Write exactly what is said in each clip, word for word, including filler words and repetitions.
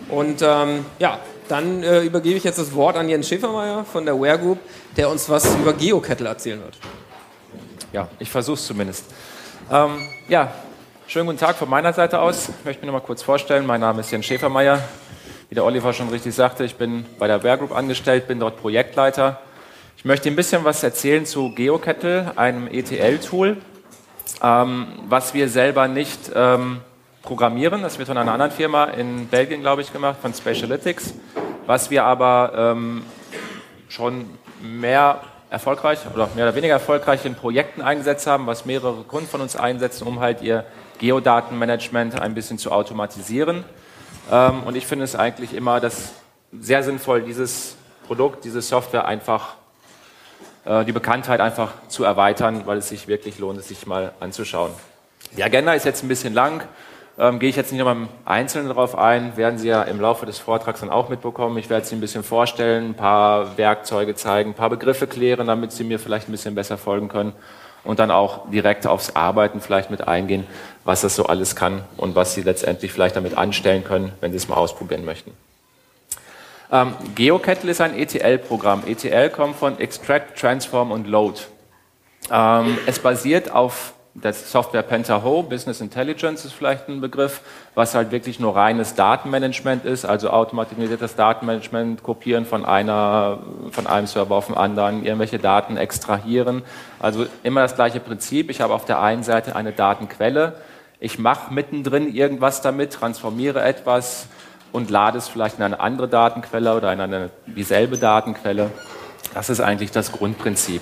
Und ähm, ja, dann äh, übergebe ich jetzt das Wort an Jens Schäfermeier von der Ware Group, der uns was über GeoKettle erzählen wird. Ja, ich versuche es zumindest. Ähm, ja, schönen guten Tag von meiner Seite aus. Ich möchte mich noch mal kurz vorstellen. Mein Name ist Jens Schäfermeier. Wie der Oliver schon richtig sagte, ich bin bei der Ware Group angestellt, bin dort Projektleiter. Ich möchte ein bisschen was erzählen zu GeoKettle, einem E T L-Tool, ähm, was wir selber nicht ähm, programmieren. Das wird von einer anderen Firma in Belgien, glaube ich, gemacht, von Spatialytics, was wir aber ähm, schon mehr erfolgreich oder mehr oder weniger erfolgreich in Projekten eingesetzt haben, was mehrere Kunden von uns einsetzen, um halt ihr Geodatenmanagement ein bisschen zu automatisieren. Ähm, und ich finde es eigentlich immer das sehr sinnvoll, dieses Produkt, diese Software einfach, äh, die Bekanntheit einfach zu erweitern, weil es sich wirklich lohnt, es sich mal anzuschauen. Die Agenda ist jetzt ein bisschen lang. Ähm, gehe ich jetzt nicht nochmal im Einzelnen darauf ein, werden Sie ja im Laufe des Vortrags dann auch mitbekommen. Ich werde Sie ein bisschen vorstellen, ein paar Werkzeuge zeigen, ein paar Begriffe klären, damit Sie mir vielleicht ein bisschen besser folgen können und dann auch direkt aufs Arbeiten vielleicht mit eingehen, was das so alles kann und was Sie letztendlich vielleicht damit anstellen können, wenn Sie es mal ausprobieren möchten. Ähm, GeoKettle ist ein E T L-Programm. E T L kommt von Extract, Transform und Load. Ähm, es basiert auf das Software Pentaho, Business Intelligence ist vielleicht ein Begriff, was halt wirklich nur reines Datenmanagement ist, also automatisiertes Datenmanagement, kopieren von, einer, von einem Server auf den anderen, irgendwelche Daten extrahieren. Also immer das gleiche Prinzip. Ich habe auf der einen Seite eine Datenquelle, ich mache mittendrin irgendwas damit, transformiere etwas und lade es vielleicht in eine andere Datenquelle oder in eine dieselbe Datenquelle. Das ist eigentlich das Grundprinzip.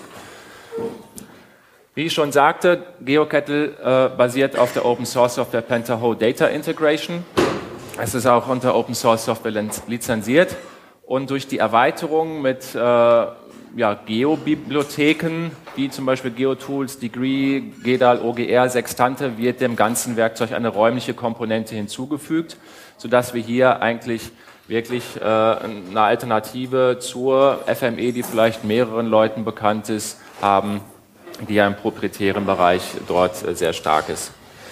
Wie ich schon sagte, GeoKettle äh, basiert auf der Open Source Software Pentaho Data Integration. Es ist auch unter Open Source Software lizenziert und durch die Erweiterung mit äh, ja, Geo-Bibliotheken, wie zum Beispiel GeoTools, Degree, GEDAL, O G R, Sextante, wird dem ganzen Werkzeug eine räumliche Komponente hinzugefügt, sodass wir hier eigentlich wirklich äh, eine Alternative zur F M E, die vielleicht mehreren Leuten bekannt ist, haben, die ja im proprietären Bereich dort sehr stark ist.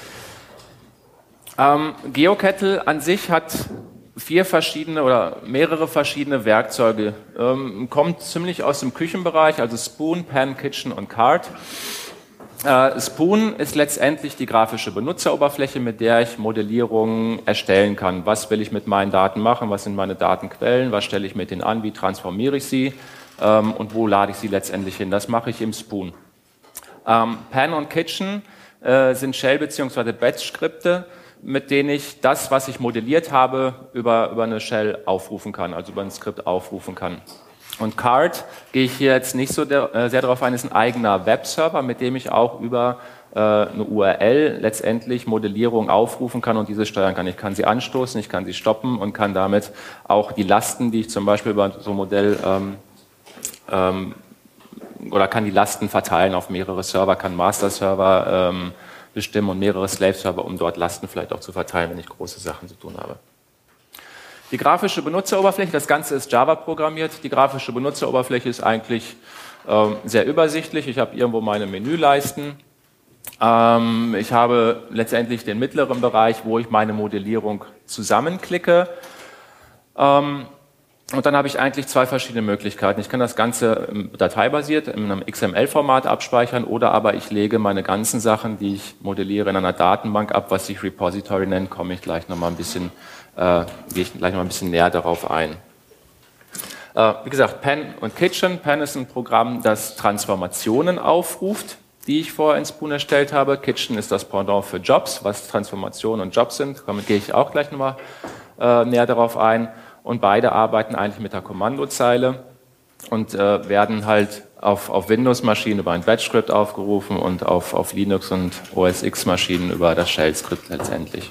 Ähm, GeoKettle an sich hat vier verschiedene oder mehrere verschiedene Werkzeuge. Ähm, kommt ziemlich aus dem Küchenbereich, also Spoon, Pan, Kitchen und Card. Äh, Spoon ist letztendlich die grafische Benutzeroberfläche, mit der ich Modellierungen erstellen kann. Was will ich mit meinen Daten machen? Was sind meine Datenquellen? Was stelle ich mit denen an? Wie transformiere ich sie? Ähm, und wo lade ich sie letztendlich hin? Das mache ich im Spoon. Ähm, Pan und Kitchen äh, sind Shell- bzw. Batch-Skripte, mit denen ich das, was ich modelliert habe, über, über eine Shell aufrufen kann, also über ein Skript aufrufen kann. Und Card gehe ich hier jetzt nicht so der, äh, sehr darauf ein, ist ein eigener Webserver, mit dem ich auch über äh, eine U R L letztendlich Modellierung aufrufen kann und diese steuern kann. Ich kann sie anstoßen, ich kann sie stoppen und kann damit auch die Lasten, die ich zum Beispiel über so ein Modell ähm, ähm, oder kann die Lasten verteilen auf mehrere Server, kann Master-Server ähm, bestimmen und mehrere Slave-Server, um dort Lasten vielleicht auch zu verteilen, wenn ich große Sachen zu tun habe. Die grafische Benutzeroberfläche, das Ganze ist Java programmiert. Die grafische Benutzeroberfläche ist eigentlich ähm, sehr übersichtlich. Ich habe irgendwo meine Menüleisten. Ähm, ich habe letztendlich den mittleren Bereich, wo ich meine Modellierung zusammenklicke. Ähm, Und dann habe ich eigentlich zwei verschiedene Möglichkeiten. Ich kann das Ganze dateibasiert in einem X M L-Format abspeichern oder aber ich lege meine ganzen Sachen, die ich modelliere, in einer Datenbank ab, was sich Repository nennt, komme ich gleich noch mal ein bisschen, äh, gehe ich gleich noch mal ein bisschen näher darauf ein. Äh, wie gesagt, Pan und Kitchen. Pan ist ein Programm, das Transformationen aufruft, die ich vorher in Spoon erstellt habe. Kitchen ist das Pendant für Jobs, was Transformationen und Jobs sind. Damit gehe ich auch gleich noch mal äh, näher darauf ein. Und beide arbeiten eigentlich mit der Kommandozeile und äh, werden halt auf, auf Windows-Maschinen über ein Batch-Script aufgerufen und auf, auf Linux- und O S X-Maschinen über das Shell-Skript letztendlich.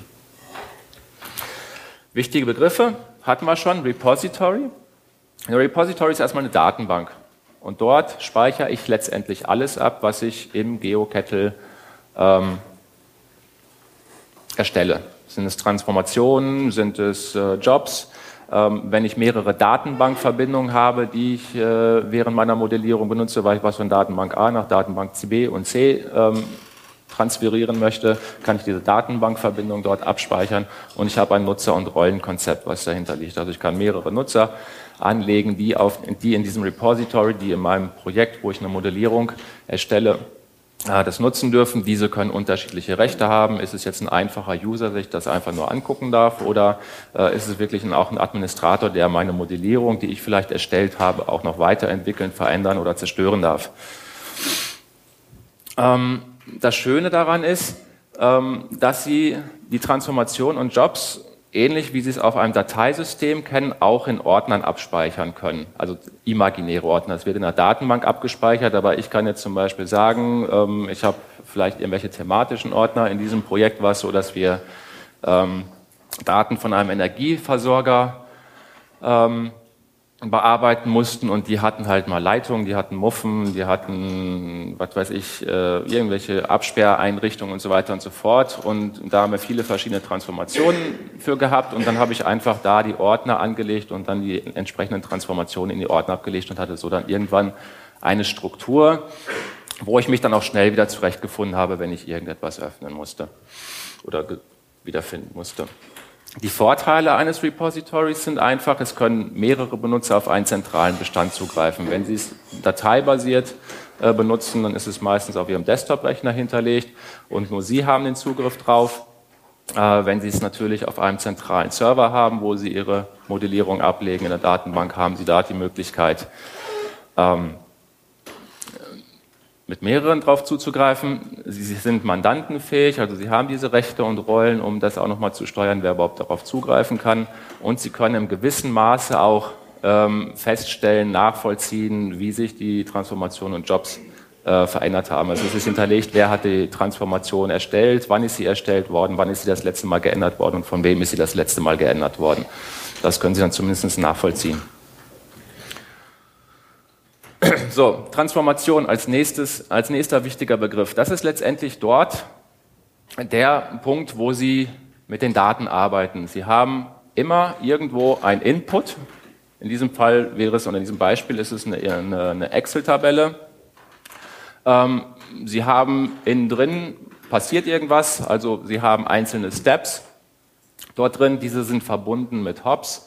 Wichtige Begriffe hatten wir schon. Repository. Ein Repository ist erstmal eine Datenbank. Und dort speichere ich letztendlich alles ab, was ich im GeoKettle ähm, erstelle. Sind es Transformationen, sind es äh, Jobs? Wenn ich mehrere Datenbankverbindungen habe, die ich äh, während meiner Modellierung benutze, weil ich was von Datenbank A nach Datenbank B und C ähm, transferieren möchte, kann ich diese Datenbankverbindung dort abspeichern und ich habe ein Nutzer- und Rollenkonzept, was dahinter liegt. Also ich kann mehrere Nutzer anlegen, die, auf, die in diesem Repository, die in meinem Projekt, wo ich eine Modellierung erstelle, das nutzen dürfen. Diese können unterschiedliche Rechte haben. Ist es jetzt ein einfacher User, der sich das einfach nur angucken darf, oder äh, ist es wirklich ein, auch ein Administrator, der meine Modellierung, die ich vielleicht erstellt habe, auch noch weiterentwickeln, verändern oder zerstören darf? Ähm, das Schöne daran ist, ähm, dass Sie die Transformation und Jobs, ähnlich wie Sie es auf einem Dateisystem kennen, auch in Ordnern abspeichern können, also imaginäre Ordner. Es wird in der Datenbank abgespeichert, aber ich kann jetzt zum Beispiel sagen, ähm, ich habe vielleicht irgendwelche thematischen Ordner. In diesem Projekt war es so, dass wir ähm, Daten von einem Energieversorger ähm, bearbeiten mussten und die hatten halt mal Leitungen, die hatten Muffen, die hatten, was weiß ich, äh, irgendwelche Absperreinrichtungen und so weiter und so fort, und da haben wir viele verschiedene Transformationen für gehabt und dann habe ich einfach da die Ordner angelegt und dann die entsprechenden Transformationen in die Ordner abgelegt und hatte so dann irgendwann eine Struktur, wo ich mich dann auch schnell wieder zurechtgefunden habe, wenn ich irgendetwas öffnen musste oder wiederfinden musste. Die Vorteile eines Repositories sind einfach, es können mehrere Benutzer auf einen zentralen Bestand zugreifen. Wenn Sie es dateibasiert äh, benutzen, dann ist es meistens auf Ihrem Desktop-Rechner hinterlegt und nur Sie haben den Zugriff drauf. Äh, wenn Sie es natürlich auf einem zentralen Server haben, wo Sie Ihre Modellierung ablegen in der Datenbank, haben Sie da die Möglichkeit, ähm, mit mehreren drauf zuzugreifen. Sie sind mandantenfähig, also Sie haben diese Rechte und Rollen, um das auch nochmal zu steuern, wer überhaupt darauf zugreifen kann. Und Sie können im gewissen Maße auch ähm, feststellen, nachvollziehen, wie sich die Transformation und Jobs äh, verändert haben. Also es ist hinterlegt, wer hat die Transformation erstellt, wann ist sie erstellt worden, wann ist sie das letzte Mal geändert worden und von wem ist sie das letzte Mal geändert worden. Das können Sie dann zumindest nachvollziehen. So, Transformation als nächstes, als nächster wichtiger Begriff. Das ist letztendlich dort der Punkt, wo Sie mit den Daten arbeiten. Sie haben immer irgendwo ein Input. In diesem Fall wäre es, oder in diesem Beispiel ist es eine, eine, eine Excel-Tabelle. Ähm, Sie haben innen drin passiert irgendwas, also Sie haben einzelne Steps dort drin. Diese sind verbunden mit Hops.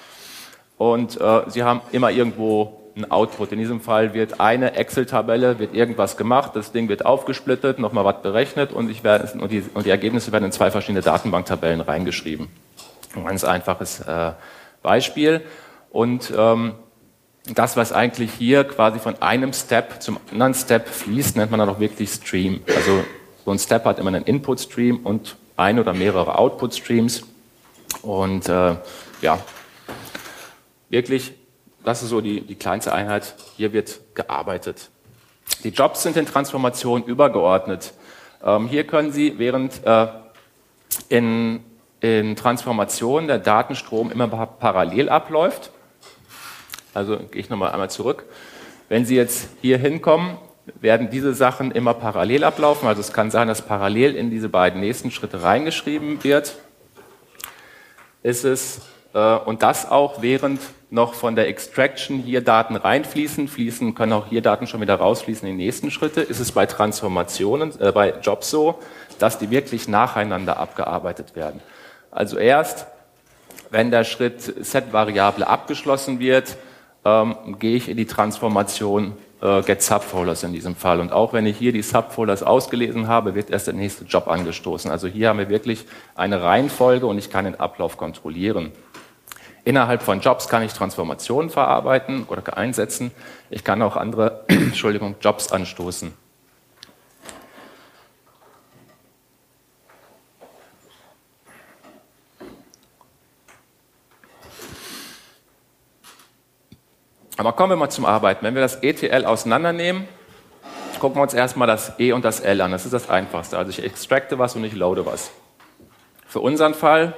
Und äh, Sie haben immer irgendwo ein Output. In diesem Fall wird eine Excel-Tabelle, wird irgendwas gemacht, das Ding wird aufgesplittet, nochmal was berechnet und, ich werde, und, die, und die Ergebnisse werden in zwei verschiedene Datenbanktabellen reingeschrieben. Ein ganz einfaches äh, Beispiel. Und ähm, das, was eigentlich hier quasi von einem Step zum anderen Step fließt, nennt man dann auch wirklich Stream. Also so ein Step hat immer einen Input-Stream und ein oder mehrere Output-Streams. Und äh, ja, wirklich, das ist so die, die kleinste Einheit. Hier wird gearbeitet. Die Jobs sind in Transformation übergeordnet. Ähm, hier können Sie, während äh, in, in Transformation der Datenstrom immer parallel abläuft, also gehe ich nochmal einmal zurück, wenn Sie jetzt hier hinkommen, werden diese Sachen immer parallel ablaufen. Also es kann sein, dass parallel in diese beiden nächsten Schritte reingeschrieben wird. Ist es, äh, und das auch während noch von der Extraction hier Daten reinfließen, fließen, können auch hier Daten schon wieder rausfließen in die nächsten Schritte. Ist es bei Transformationen, äh, bei Jobs so, dass die wirklich nacheinander abgearbeitet werden. Also erst, wenn der Schritt Set-Variable abgeschlossen wird, ähm, gehe ich in die Transformation äh, Get Subfolders in diesem Fall. Und auch wenn ich hier die Subfolders ausgelesen habe, wird erst der nächste Job angestoßen. Also hier haben wir wirklich eine Reihenfolge und ich kann den Ablauf kontrollieren. Innerhalb von Jobs kann ich Transformationen verarbeiten oder einsetzen. Ich kann auch andere Entschuldigung, Jobs anstoßen. Aber kommen wir mal zum Arbeiten. Wenn wir das E T L auseinandernehmen, gucken wir uns erstmal das E und das L an. Das ist das Einfachste. Also ich extracte was und ich loade was. Für unseren Fall,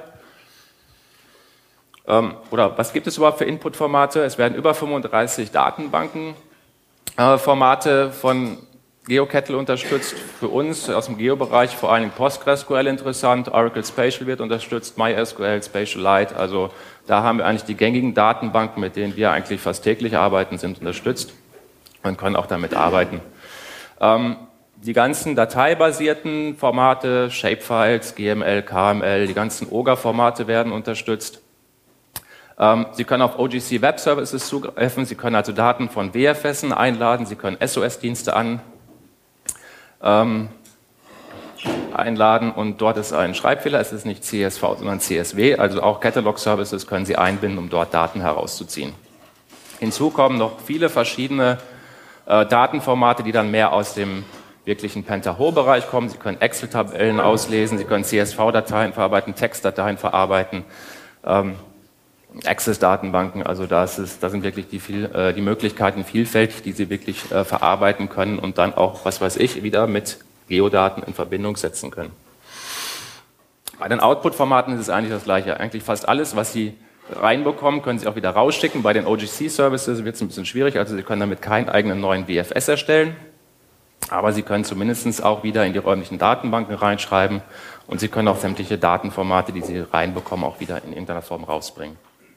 ähm, oder was gibt es überhaupt für Input-Formate? Es werden über fünfunddreißig Datenbanken-Formate äh, von GeoKettle unterstützt. Für uns aus dem Geo-Bereich vor allem PostgreSQL interessant, Oracle Spatial wird unterstützt, MySQL, SpatialLite, also da haben wir eigentlich die gängigen Datenbanken, mit denen wir eigentlich fast täglich arbeiten, sind unterstützt und können auch damit arbeiten. Ähm, die ganzen dateibasierten Formate, Shapefiles, G M L, K M L, die ganzen O G A-Formate werden unterstützt. Ähm, Sie können auf O G C Web Services zugreifen, Sie können also Daten von W F S einladen, Sie können S O S-Dienste an, ähm, einladen und dort ist ein Schreibfehler, es ist nicht C S V, sondern C S W, also auch Catalog Services können Sie einbinden, um dort Daten herauszuziehen. Hinzu kommen noch viele verschiedene äh, Datenformate, die dann mehr aus dem wirklichen Pentaho-Bereich kommen. Sie können Excel-Tabellen auslesen, Sie können C S V-Dateien verarbeiten, Textdateien verarbeiten, ähm, Access-Datenbanken, also da, ist es, da sind wirklich die, viel, äh, die Möglichkeiten vielfältig, die Sie wirklich äh, verarbeiten können und dann auch, was weiß ich, wieder mit Geodaten in Verbindung setzen können. Bei den Output-Formaten ist es eigentlich das Gleiche. Eigentlich fast alles, was Sie reinbekommen, können Sie auch wieder rausschicken. Bei den O G C-Services wird es ein bisschen schwierig, also Sie können damit keinen eigenen neuen W F S erstellen, aber Sie können zumindest auch wieder in die räumlichen Datenbanken reinschreiben und Sie können auch sämtliche Datenformate, die Sie reinbekommen, auch wieder in irgendeiner Form rausbringen.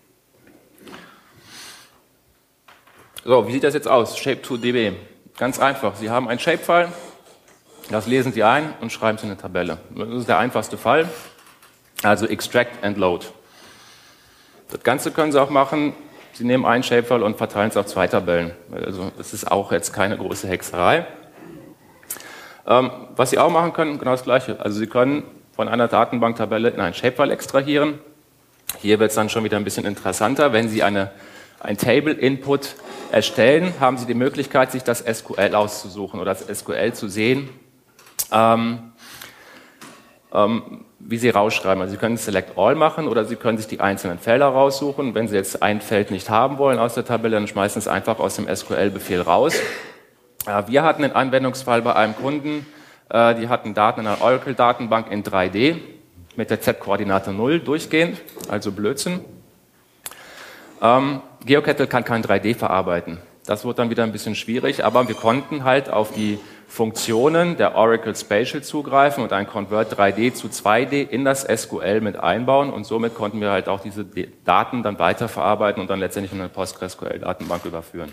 So, wie sieht das jetzt aus? Shape zwei D B. Ganz einfach. Sie haben ein Shapefile, das lesen Sie ein und schreiben Sie in eine Tabelle. Das ist der einfachste Fall. Also Extract and Load. Das Ganze können Sie auch machen. Sie nehmen ein Shapefile und verteilen es auf zwei Tabellen. Also das ist auch jetzt keine große Hexerei. Ähm, was Sie auch machen können, genau das Gleiche. Also Sie können von einer Datenbanktabelle in ein Shapefile extrahieren. Hier wird es dann schon wieder ein bisschen interessanter. Wenn Sie eine, ein Table-Input erstellen, haben Sie die Möglichkeit, sich das S Q L auszusuchen oder das S Q L zu sehen, ähm, ähm, wie Sie rausschreiben. Also Sie können Select All machen oder Sie können sich die einzelnen Felder raussuchen. Wenn Sie jetzt ein Feld nicht haben wollen aus der Tabelle, dann schmeißen Sie es einfach aus dem S Q L-Befehl raus. Äh, wir hatten einen Anwendungsfall bei einem Kunden, äh, die hatten Daten in einer Oracle-Datenbank in drei D mit der Z-Koordinate null durchgehend, also Blödsinn. Ähm, GeoCettle kann kein drei D verarbeiten. Das wird dann wieder ein bisschen schwierig, aber wir konnten halt auf die Funktionen der Oracle Spatial zugreifen und ein Convert drei D zu zwei D in das S Q L mit einbauen und somit konnten wir halt auch diese Daten dann weiterverarbeiten und dann letztendlich in eine PostgreSQL-Datenbank überführen.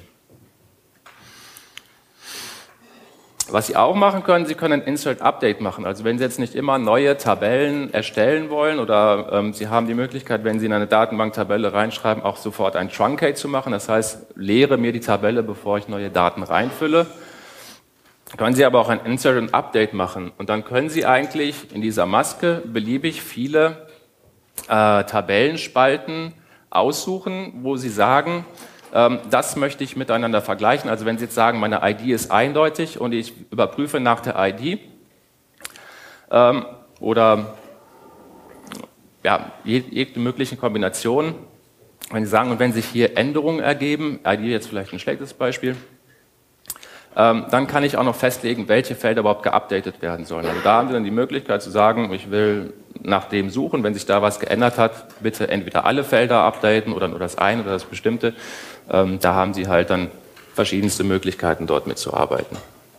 Was Sie auch machen können, Sie können ein Insert-Update machen. Also wenn Sie jetzt nicht immer neue Tabellen erstellen wollen oder ähm, Sie haben die Möglichkeit, wenn Sie in eine Datenbanktabelle reinschreiben, auch sofort ein Truncate zu machen. Das heißt, leere mir die Tabelle, bevor ich neue Daten reinfülle. Können Sie aber auch ein Insert und Update machen. Und dann können Sie eigentlich in dieser Maske beliebig viele äh, Tabellenspalten aussuchen, wo Sie sagen, das möchte ich miteinander vergleichen. Also wenn Sie jetzt sagen, meine I D ist eindeutig und ich überprüfe nach der I D ähm, oder ja, jede mögliche Kombination, wenn Sie sagen, und wenn sich hier Änderungen ergeben, I D jetzt vielleicht ein schlechtes Beispiel, ähm, dann kann ich auch noch festlegen, welche Felder überhaupt geupdatet werden sollen. Also da haben Sie dann die Möglichkeit zu sagen, ich will nach dem suchen, wenn sich da was geändert hat, bitte entweder alle Felder updaten oder nur das eine oder das bestimmte. Ähm, da haben Sie halt dann verschiedenste Möglichkeiten, dort mitzuarbeiten.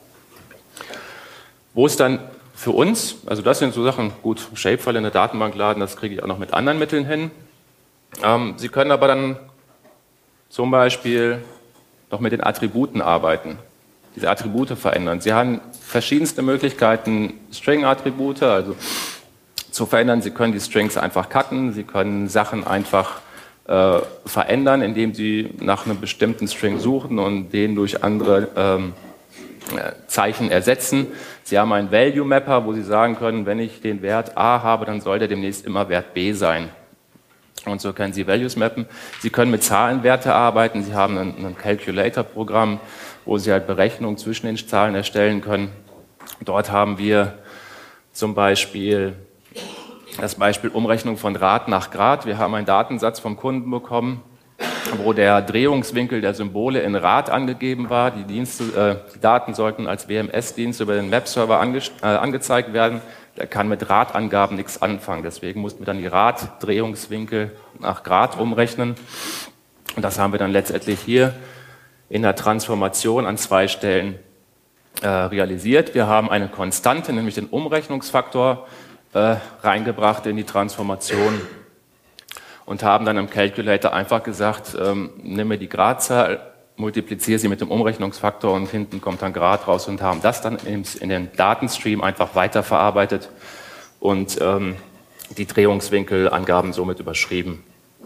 Wo es dann für uns, also das sind so Sachen, gut, Shapefile in eine Datenbank laden, das kriege ich auch noch mit anderen Mitteln hin. Ähm, Sie können aber dann zum Beispiel noch mit den Attributen arbeiten, diese Attribute verändern. Sie haben verschiedenste Möglichkeiten, String-Attribute, also zu verändern. Sie können die Strings einfach cutten, Sie können Sachen einfach äh, verändern, indem Sie nach einem bestimmten String suchen und den durch andere ähm, Zeichen ersetzen. Sie haben einen Value Mapper, wo Sie sagen können, wenn ich den Wert A habe, dann soll der demnächst immer Wert B sein. Und so können Sie Values mappen. Sie können mit Zahlenwerte arbeiten. Sie haben ein, ein Calculator-Programm, wo Sie halt Berechnungen zwischen den Zahlen erstellen können. Dort haben wir zum Beispiel das Beispiel Umrechnung von Rad nach Grad. Wir haben einen Datensatz vom Kunden bekommen, wo der Drehungswinkel der Symbole in Rad angegeben war. Die, Dienste, äh, die Daten sollten als W M S-Dienst über den Webserver ange, äh, angezeigt werden. Der kann mit Radangaben nichts anfangen. Deswegen mussten wir dann die Raddrehungswinkel nach Grad umrechnen. Und das haben wir dann letztendlich hier in der Transformation an zwei Stellen äh, realisiert. Wir haben eine Konstante, nämlich den Umrechnungsfaktor, äh, reingebracht in die Transformation und haben dann im Calculator einfach gesagt, ähm, nimm mir die Gradzahl multipliziere sie mit dem Umrechnungsfaktor und hinten kommt dann Grad raus und haben das dann in den Datenstream einfach weiterverarbeitet und ähm, die Drehungswinkelangaben somit überschrieben.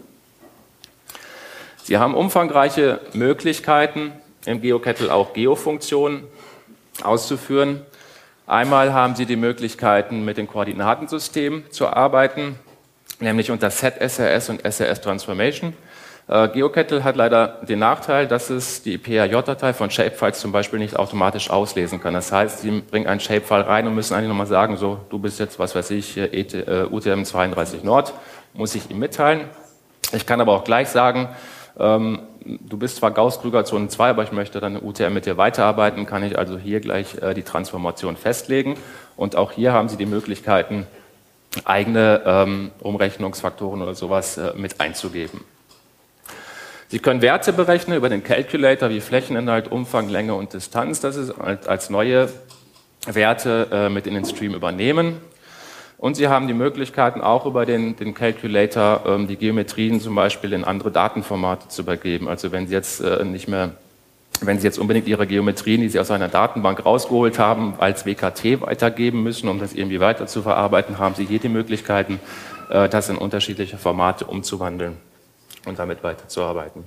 Sie haben umfangreiche Möglichkeiten, im GeoKettle auch Geofunktionen auszuführen. Einmal haben Sie die Möglichkeiten, mit den Koordinatensystemen zu arbeiten, nämlich unter Set S R S und S R S Transformation. Äh, GeoKettle hat leider den Nachteil, dass es die P R J-Datei von Shapefiles zum Beispiel nicht automatisch auslesen kann. Das heißt, Sie bringen einen Shapefile rein und müssen eigentlich nochmal sagen, so, du bist jetzt, was weiß ich, U T M zweiunddreißig Nord, muss ich ihm mitteilen. Ich kann aber auch gleich sagen, ähm, du bist zwar Gauß-Krüger-Zone zwei, aber ich möchte dann U T M mit dir weiterarbeiten, kann ich also hier gleich äh, die Transformation festlegen. Und auch hier haben Sie die Möglichkeiten, eigene ähm, Umrechnungsfaktoren oder sowas äh, mit einzugeben. Sie können Werte berechnen über den Calculator wie Flächeninhalt, Umfang, Länge und Distanz. Das ist als neue Werte äh, mit in den Stream übernehmen. Und Sie haben die Möglichkeiten auch über den, den Calculator ähm, die Geometrien zum Beispiel in andere Datenformate zu übergeben. Also wenn Sie jetzt äh, nicht mehr, wenn Sie jetzt unbedingt Ihre Geometrien, die Sie aus einer Datenbank rausgeholt haben, als W K T weitergeben müssen, um das irgendwie weiter zu verarbeiten, haben Sie hier die Möglichkeiten, äh, das in unterschiedliche Formate umzuwandeln und damit weiterzuarbeiten.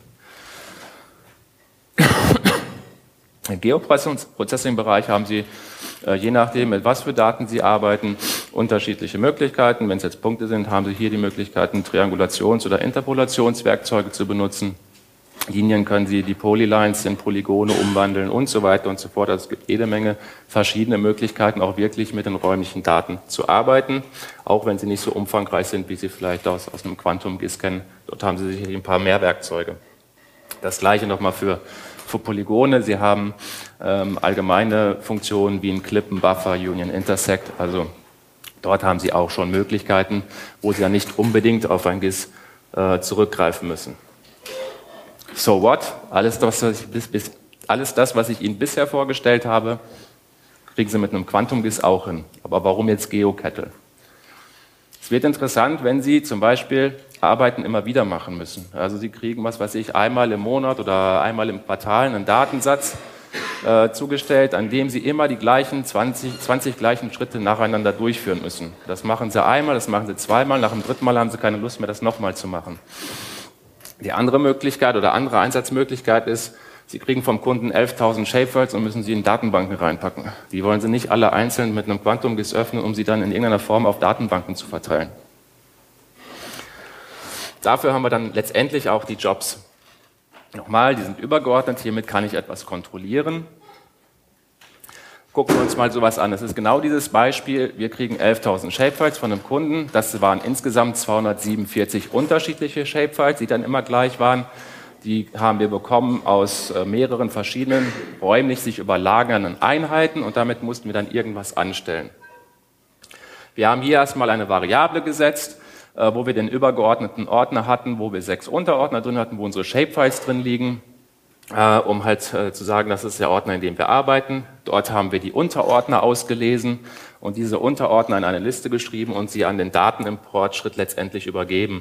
Im Geoprocessing-Bereich haben Sie, äh, je nachdem, mit was für Daten Sie arbeiten, unterschiedliche Möglichkeiten. Wenn es jetzt Punkte sind, haben Sie hier die Möglichkeiten, Triangulations- oder Interpolationswerkzeuge zu benutzen. Linien können Sie die Polylines in Polygone umwandeln und so weiter und so fort. Also es gibt jede Menge verschiedene Möglichkeiten, auch wirklich mit den räumlichen Daten zu arbeiten, auch wenn sie nicht so umfangreich sind, wie Sie vielleicht aus, aus einem Quantum-GIS kennen. Dort haben Sie sicherlich ein paar mehr Werkzeuge. Das Gleiche nochmal für, für Polygone. Sie haben ähm, allgemeine Funktionen wie ein Clip, ein Buffer, Union, Intersect. Also dort haben Sie auch schon Möglichkeiten, wo Sie ja nicht unbedingt auf ein GIS äh, zurückgreifen müssen. So what? Alles das, was ich bis, bis, alles das, was ich Ihnen bisher vorgestellt habe, kriegen Sie mit einem Quantum-GIS auch hin. Aber warum jetzt GeoKettle? Es wird interessant, wenn Sie zum Beispiel Arbeiten immer wieder machen müssen. Also Sie kriegen, was weiß ich, einmal im Monat oder einmal im Quartal einen Datensatz äh, zugestellt, an dem Sie immer die gleichen zwanzig, zwanzig gleichen Schritte nacheinander durchführen müssen. Das machen Sie einmal, das machen Sie zweimal, nach dem dritten Mal haben Sie keine Lust mehr, das nochmal zu machen. Die andere Möglichkeit oder andere Einsatzmöglichkeit ist, Sie kriegen vom Kunden elftausend Shapefiles und müssen sie in Datenbanken reinpacken. Die wollen Sie nicht alle einzeln mit einem Quantum-GIS öffnen, um sie dann in irgendeiner Form auf Datenbanken zu verteilen. Dafür haben wir dann letztendlich auch die Jobs. Nochmal, die sind übergeordnet, hiermit kann ich etwas kontrollieren. Gucken wir uns mal sowas an. Das ist genau dieses Beispiel. Wir kriegen elftausend Shapefiles von einem Kunden. Das waren insgesamt zweihundertsiebenundvierzig unterschiedliche Shapefiles, die dann immer gleich waren. Die haben wir bekommen aus mehreren verschiedenen räumlich sich überlagernden Einheiten und damit mussten wir dann irgendwas anstellen. Wir haben hier erstmal eine Variable gesetzt, wo wir den übergeordneten Ordner hatten, wo wir sechs Unterordner drin hatten, wo unsere Shapefiles drin liegen. Uh, um halt uh, zu sagen, das ist der Ordner, in dem wir arbeiten. Dort haben wir die Unterordner ausgelesen und diese Unterordner in eine Liste geschrieben und sie an den Datenimportschritt letztendlich übergeben.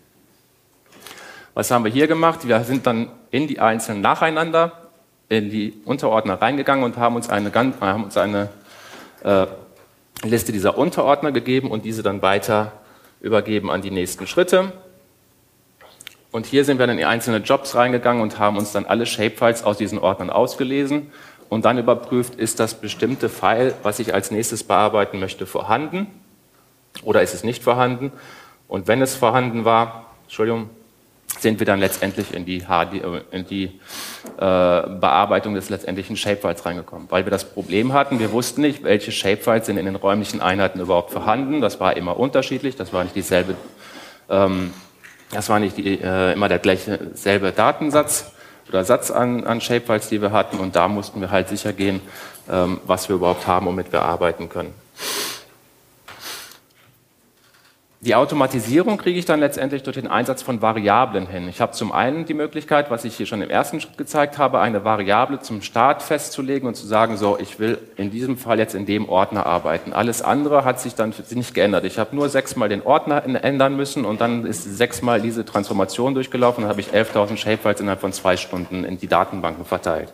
Was haben wir hier gemacht? Wir sind dann in die einzelnen nacheinander in die Unterordner reingegangen und haben uns eine, haben uns eine uh, Liste dieser Unterordner gegeben und diese dann weiter übergeben an die nächsten Schritte. Und hier sind wir dann in einzelne Jobs reingegangen und haben uns dann alle Shapefiles aus diesen Ordnern ausgelesen und dann überprüft, ist das bestimmte File, was ich als nächstes bearbeiten möchte, vorhanden oder ist es nicht vorhanden. Und wenn es vorhanden war, Entschuldigung, sind wir dann letztendlich in die, H D, in die äh, Bearbeitung des letztendlichen Shapefiles reingekommen. Weil wir das Problem hatten, wir wussten nicht, welche Shapefiles sind in den räumlichen Einheiten überhaupt vorhanden. Das war immer unterschiedlich, das war nicht dieselbe ähm, Das war nicht die, äh, immer der gleiche selbe Datensatz oder Satz an, an Shapefiles, die wir hatten. Und da mussten wir halt sicher gehen, ähm, was wir überhaupt haben, womit wir arbeiten können. Die Automatisierung kriege ich dann letztendlich durch den Einsatz von Variablen hin. Ich habe zum einen die Möglichkeit, was ich hier schon im ersten Schritt gezeigt habe, eine Variable zum Start festzulegen und zu sagen, so, ich will in diesem Fall jetzt in dem Ordner arbeiten. Alles andere hat sich dann nicht geändert. Ich habe nur sechsmal den Ordner ändern müssen und dann ist sechsmal diese Transformation durchgelaufen und dann habe ich elftausend Shapefiles innerhalb von zwei Stunden in die Datenbanken verteilt.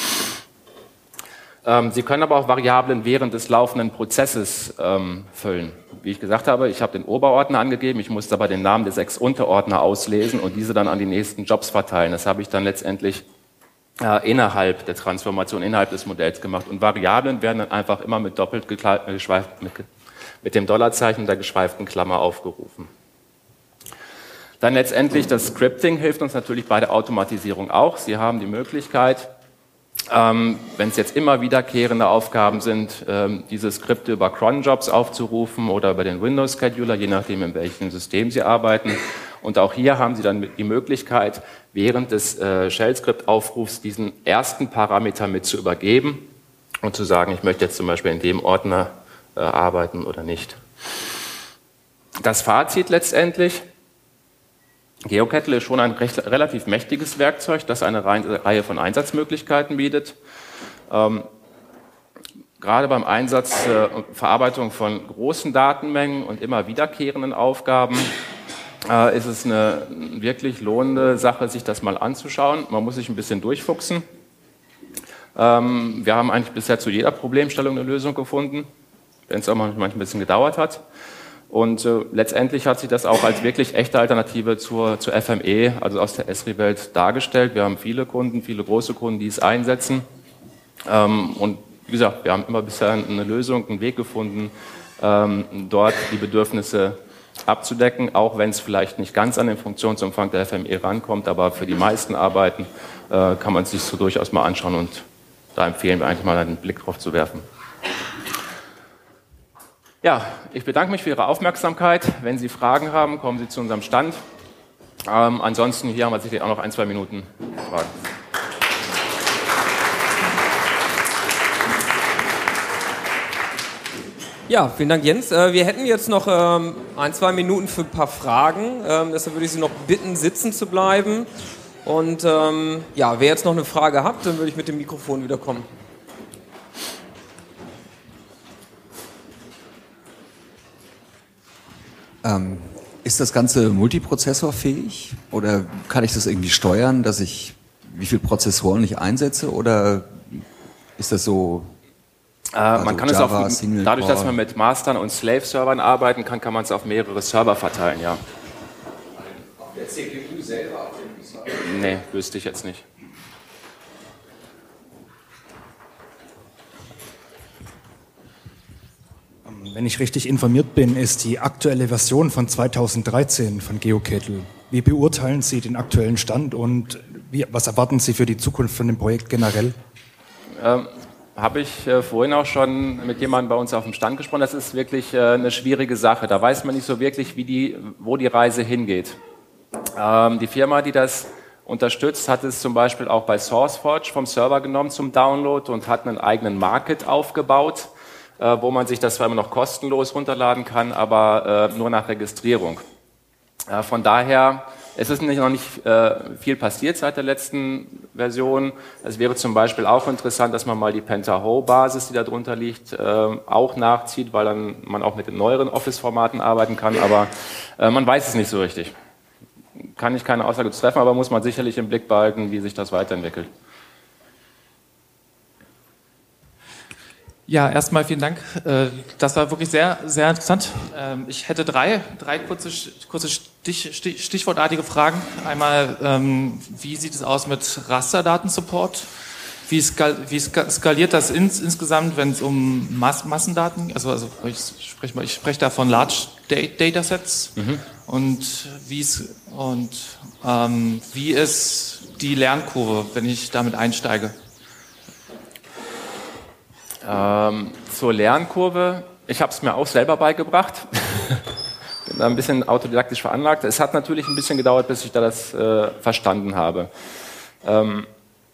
Sie können aber auch Variablen während des laufenden Prozesses ähm, füllen. Wie ich gesagt habe, ich habe den Oberordner angegeben, ich musste aber den Namen der sechs Unterordner auslesen und diese dann an die nächsten Jobs verteilen. Das habe ich dann letztendlich äh, innerhalb der Transformation, innerhalb des Modells gemacht. Und Variablen werden dann einfach immer mit doppelt geschweift, mit, mit dem Dollarzeichen der geschweiften Klammer aufgerufen. Dann letztendlich das Scripting hilft uns natürlich bei der Automatisierung auch. Sie haben die Möglichkeit, Ähm, wenn es jetzt immer wiederkehrende Aufgaben sind, ähm, diese Skripte über cron-Jobs aufzurufen oder über den Windows-Scheduler, je nachdem, in welchem System Sie arbeiten. Und auch hier haben Sie dann die Möglichkeit, während des äh, Shell-Skript-Aufrufs diesen ersten Parameter mit zu übergeben und zu sagen, ich möchte jetzt zum Beispiel in dem Ordner äh, arbeiten oder nicht. Das Fazit letztendlich: GeoKettle ist schon ein recht, relativ mächtiges Werkzeug, das eine Reihe von Einsatzmöglichkeiten bietet. Ähm, gerade beim Einsatz äh, und Verarbeitung von großen Datenmengen und immer wiederkehrenden Aufgaben äh, ist es eine wirklich lohnende Sache, sich das mal anzuschauen. Man muss sich ein bisschen durchfuchsen. Ähm, wir haben eigentlich bisher zu jeder Problemstellung eine Lösung gefunden, wenn es auch manchmal ein bisschen gedauert hat. Und äh, letztendlich hat sich das auch als wirklich echte Alternative zur, zur F M E, also aus der Esri-Welt, dargestellt. Wir haben viele Kunden, viele große Kunden, die es einsetzen. Ähm, und wie gesagt, wir haben immer bisher eine Lösung, einen Weg gefunden, ähm, dort die Bedürfnisse abzudecken, auch wenn es vielleicht nicht ganz an den Funktionsumfang der F M E rankommt, aber für die meisten Arbeiten äh, kann man es sich so durchaus mal anschauen und da empfehlen wir eigentlich mal einen Blick drauf zu werfen. Ja, ich bedanke mich für Ihre Aufmerksamkeit. Wenn Sie Fragen haben, kommen Sie zu unserem Stand. Ähm, ansonsten hier haben wir sicherlich auch noch ein, zwei Minuten Fragen. Ja, vielen Dank, Jens. Äh, wir hätten jetzt noch ähm, ein, zwei Minuten für ein paar Fragen. Ähm, deshalb würde ich Sie noch bitten, sitzen zu bleiben. Und ähm, ja, wer jetzt noch eine Frage hat, dann würde ich mit dem Mikrofon wieder kommen. Ähm, ist das Ganze multiprozessorfähig oder kann ich das irgendwie steuern, dass ich wie viele Prozessoren ich einsetze oder ist das so? Äh, also man kann Java, es auf, dadurch, dass man mit Mastern und Slave-Servern arbeiten kann, kann man es auf mehrere Server verteilen, ja. Auf der C P U selber? Auf dem Server? Nee, wüsste ich jetzt nicht. Wenn ich richtig informiert bin, ist die aktuelle Version von zweitausenddreizehn von GeoKettle. Wie beurteilen Sie den aktuellen Stand und wie, was erwarten Sie für die Zukunft von dem Projekt generell? Ähm, Habe ich äh, vorhin auch schon mit jemandem bei uns auf dem Stand gesprochen. Das ist wirklich äh, eine schwierige Sache. Da weiß man nicht so wirklich, wie die, wo die Reise hingeht. Ähm, die Firma, die das unterstützt, hat es zum Beispiel auch bei SourceForge vom Server genommen zum Download und hat einen eigenen Market aufgebaut, wo man sich das zwar immer noch kostenlos runterladen kann, aber äh, nur nach Registrierung. Äh, von daher ist es nicht, noch nicht äh, viel passiert seit der letzten Version. Es wäre zum Beispiel auch interessant, dass man mal die Pentaho-Basis, die da drunter liegt, äh, auch nachzieht, weil dann man auch mit den neueren Office-Formaten arbeiten kann, aber äh, man weiß es nicht so richtig. Kann ich keine Aussage zu treffen, aber muss man sicherlich im Blick behalten, wie sich das weiterentwickelt. Ja, erstmal vielen Dank. Das war wirklich sehr, sehr interessant. Ich hätte drei, drei kurze, kurze Stich, Stich, stichwortartige Fragen. Einmal, wie sieht es aus mit Rasterdatensupport? Wie, skal, wie skaliert das ins, insgesamt, wenn es um Mass, Massendaten, also, also ich spreche mal, ich spreche da von Large Datasets mhm. und wie ist und ähm, wie ist die Lernkurve, wenn ich damit einsteige? Ähm, zur Lernkurve, ich habe es mir auch selber beigebracht, bin da ein bisschen autodidaktisch veranlagt. Es hat natürlich ein bisschen gedauert, bis ich da das äh, verstanden habe. Ähm,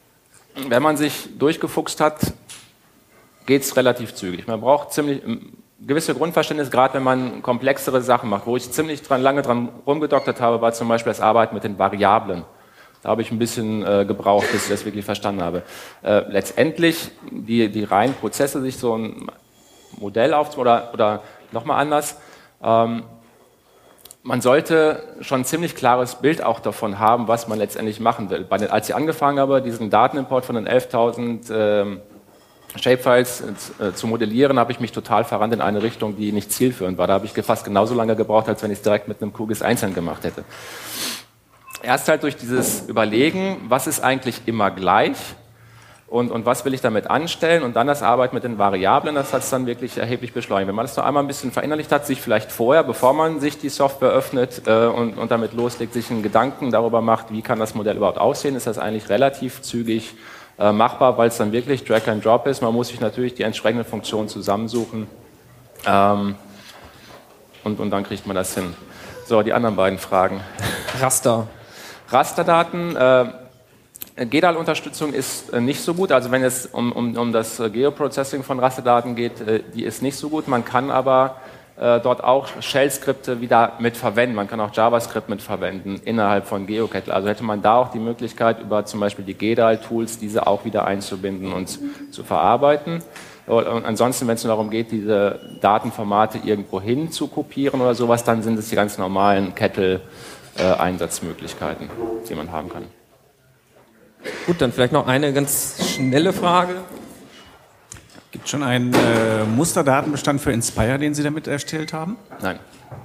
wenn man sich durchgefuchst hat, geht es relativ zügig. Man braucht ziemlich, gewisse Grundverständnis, gerade wenn man komplexere Sachen macht. Wo ich ziemlich dran, lange dran rumgedoktert habe, war zum Beispiel das Arbeiten mit den Variablen. Da habe ich ein bisschen äh, gebraucht, bis ich das wirklich verstanden habe. Äh, letztendlich, die, die reinen Prozesse, sich so ein Modell aufzubauen, oder, oder nochmal anders, ähm, man sollte schon ein ziemlich klares Bild auch davon haben, was man letztendlich machen will. Bei den, als ich angefangen habe, diesen Datenimport von den elftausend ähm, Shapefiles äh, zu modellieren, habe ich mich total verrannt in eine Richtung, die nicht zielführend war. Da habe ich fast genauso lange gebraucht, als wenn ich es direkt mit einem Q GIS einzeln gemacht hätte. Erst halt durch dieses Überlegen, was ist eigentlich immer gleich und, und was will ich damit anstellen, und dann das Arbeiten mit den Variablen, das hat es dann wirklich erheblich beschleunigt. Wenn man das noch einmal ein bisschen verinnerlicht hat, sich vielleicht vorher, bevor man sich die Software öffnet äh, und, und damit loslegt, sich einen Gedanken darüber macht, wie kann das Modell überhaupt aussehen, ist das eigentlich relativ zügig äh, machbar, weil es dann wirklich Drag and Drop ist. Man muss sich natürlich die entsprechenden Funktionen zusammensuchen ähm, und, und dann kriegt man das hin. So, die anderen beiden Fragen. Raster. Rasterdaten, äh, G D A L-Unterstützung ist äh, nicht so gut, also wenn es um, um, um das äh, Geoprocessing von Rasterdaten geht, äh, die ist nicht so gut. Man kann aber äh, dort auch Shell-Skripte wieder mit verwenden, man kann auch JavaScript mit verwenden innerhalb von GeoKettle. Also hätte man da auch die Möglichkeit, über zum Beispiel die G D A L-Tools diese auch wieder einzubinden und zu verarbeiten. Und ansonsten, wenn es nur darum geht, diese Datenformate irgendwo hin zu kopieren oder sowas, dann sind es die ganz normalen Kettle Äh, Einsatzmöglichkeiten, die man haben kann. Gut, dann vielleicht noch eine ganz schnelle Frage. Gibt es schon einen äh, Musterdatenbestand für Inspire, den Sie damit erstellt haben? Nein.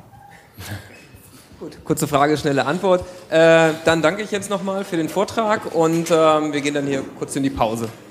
Gut, kurze Frage, schnelle Antwort. Äh, dann danke ich jetzt nochmal für den Vortrag und ähm, wir gehen dann hier kurz in die Pause.